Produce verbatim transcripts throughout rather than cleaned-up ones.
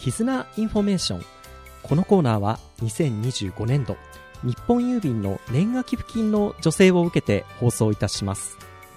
絆インフォメーション。このコーナーはにせんにじゅうごねんど日本郵便の年賀寄付金の助成を受けて放送いたします。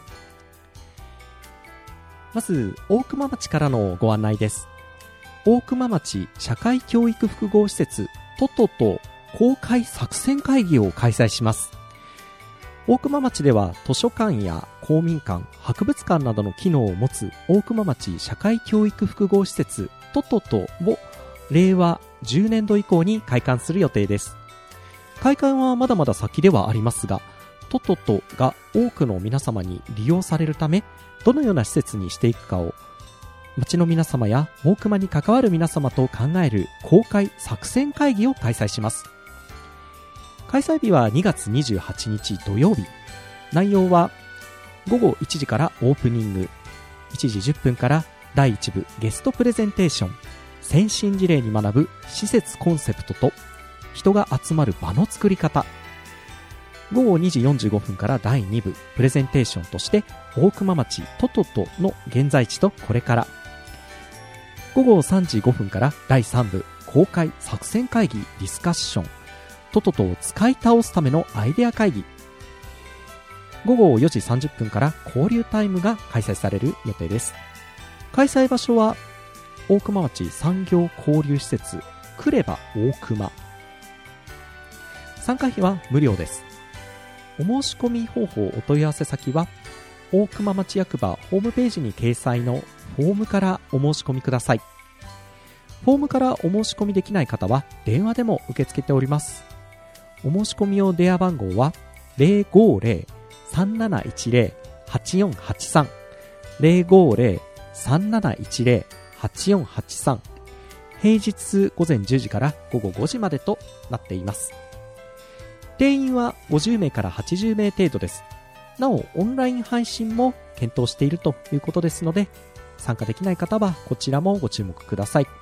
まず大熊町からのご案内です。大熊町社会教育複合施設トトと公開作戦会議を開催します。大熊町では図書館や公民館、博物館などの機能を持つ大熊町社会教育複合施設トトとをれいわじゅうねんど以降に開館する予定です。開館はまだまだ先ではありますが、トトとが多くの皆様に利用されるため、どのような施設にしていくかを町の皆様や大熊に関わる皆様と考える公開作戦会議を開催します。開催日はにがつにじゅうはちにち土曜日。内容はごごいちじからオープニング、いちじじゅっぷんからだいいち部ゲストプレゼンテーション、先進事例に学ぶ施設コンセプトと人が集まる場の作り方。ごごにじよんじゅうごふんからだいに部プレゼンテーションとして大熊町トトとの現在地とこれから。ごごさんじごふんからだいさん部公開作戦会議ディスカッション、トトとを使い倒すためのアイデア会議。ごごよじさんじゅっぷんから交流タイムが開催される予定です。開催場所は大熊町産業交流施設クレバ大熊。参加費は無料です。お申し込み方法、お問い合わせ先は大熊町役場ホームページに掲載のフォームからお申し込みください。フォームからお申し込みできない方は電話でも受け付けております。お申し込み用電話番号は ゼロごゼロ さんなないちゼロ はちよんはちさん ゼロごゼロ さんなないちゼロ はちよんはちさん。平日午前じゅうじから午後ごじまでとなっています。定員はごじゅうめいからはちじゅうめい程度です。なおオンライン配信も検討しているということですので、参加できない方はこちらもご注目ください。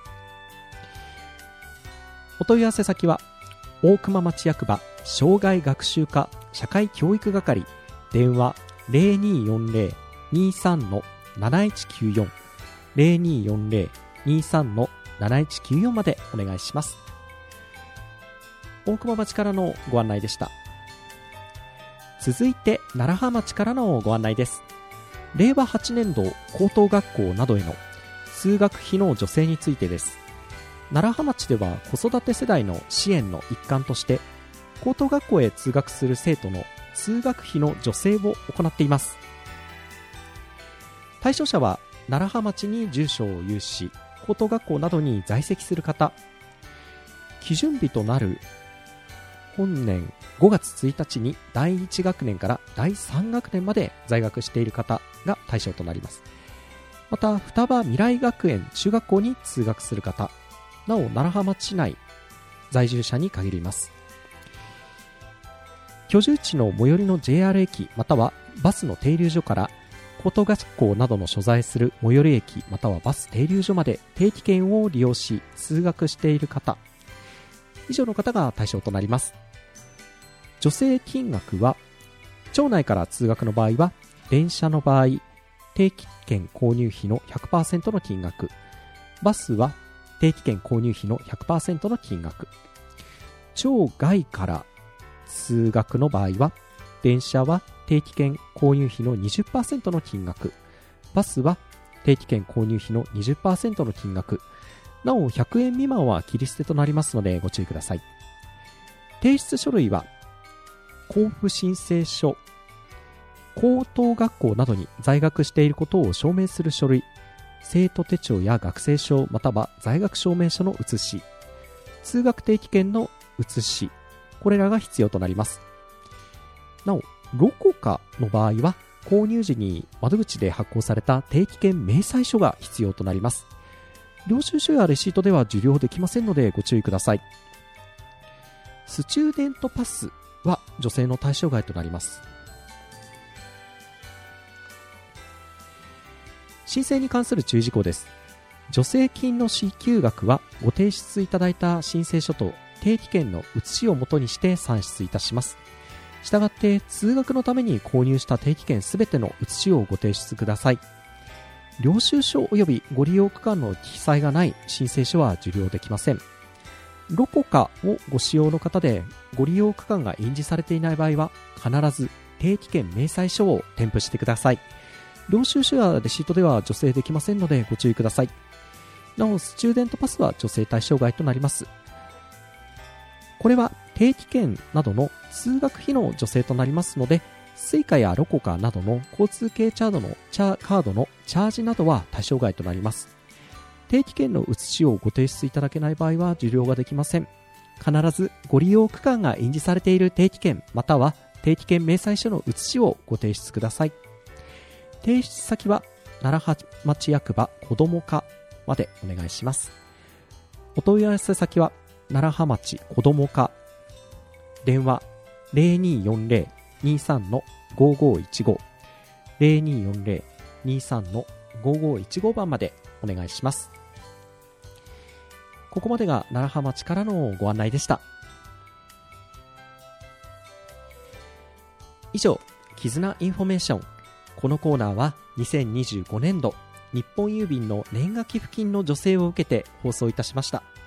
お問い合わせ先は大熊町役場障害学習課社会教育係、電話 ゼロにーよんゼロ にーさん なないちきゅうよん ゼロにーよんゼロ にーさん なないちきゅうよんまでお願いします。大熊町からのご案内でした。続いて楢葉町からのご案内です。れいわはちねんど高等学校などへの通学費の助成についてです。楢葉町では子育て世代の支援の一環として高等学校へ通学する生徒の通学費の助成を行っています。対象者は楢葉町に住所を有し高等学校などに在籍する方、基準日となる本年ごがつついたちにだいいち学年からだいさん学年まで在学している方が対象となります。また双葉未来学園中学校に通学する方、なお楢葉町内在住者に限ります。居住地の最寄りの ジェイアール 駅またはバスの停留所から高等学校などの所在する最寄り駅またはバス停留所まで定期券を利用し通学している方、以上の方が対象となります。助成金額は町内から通学の場合は電車の場合定期券購入費の ひゃくパーセント の金額、バスは定期券購入費の ひゃくパーセント の金額、町外から通学の場合は電車は定期券購入費の にじゅっパーセント の金額、バスは定期券購入費の にじゅっパーセント の金額、なおひゃくえん未満は切り捨てとなりますのでご注意ください。提出書類は交付申請書、高等学校などに在学していることを証明する書類、生徒手帳や学生証または在学証明書の写し、通学定期券の写し、これらが必要となります。なおロコカの場合は購入時に窓口で発行された定期券明細書が必要となります。領収書やレシートでは受領できませんのでご注意ください。スチューデントパスは助成の対象外となります。申請に関する注意事項です。助成金の支給額はご提出いただいた申請書と定期券の写しをもとにして算出いたします。したがって通学のために購入した定期券すべての写しをご提出ください。 領収書及びご利用区間の記載がない申請書は受領できません。ロコカをご使用の方でご利用区間が印示されていない場合は必ず定期券明細書を添付してください。領収書やレシートでは助成できませんのでご注意ください。なおスチューデントパスは助成対象外となります。これは定期券などの通学費の助成となりますので、スイカやロコカなどの交通系チャードのチャカードのチャージなどは対象外となります。定期券の写しをご提出いただけない場合は受領ができません。必ずご利用区間が印示されている定期券または定期券明細書の写しをご提出ください。提出先は楢葉町役場子ども課までお願いします。お問い合わせ先は楢葉町子ども課、電話 ゼロにーよんゼロ にーさん ごーごーいちご ゼロにーよんゼロ にーさん ごーごーいちご番までお願いします。ここまでが楢葉町からのご案内でした。以上、絆インフォメーション。このコーナーはにせんにじゅうごねんど日本郵便の年賀寄付金の助成を受けて放送いたしました。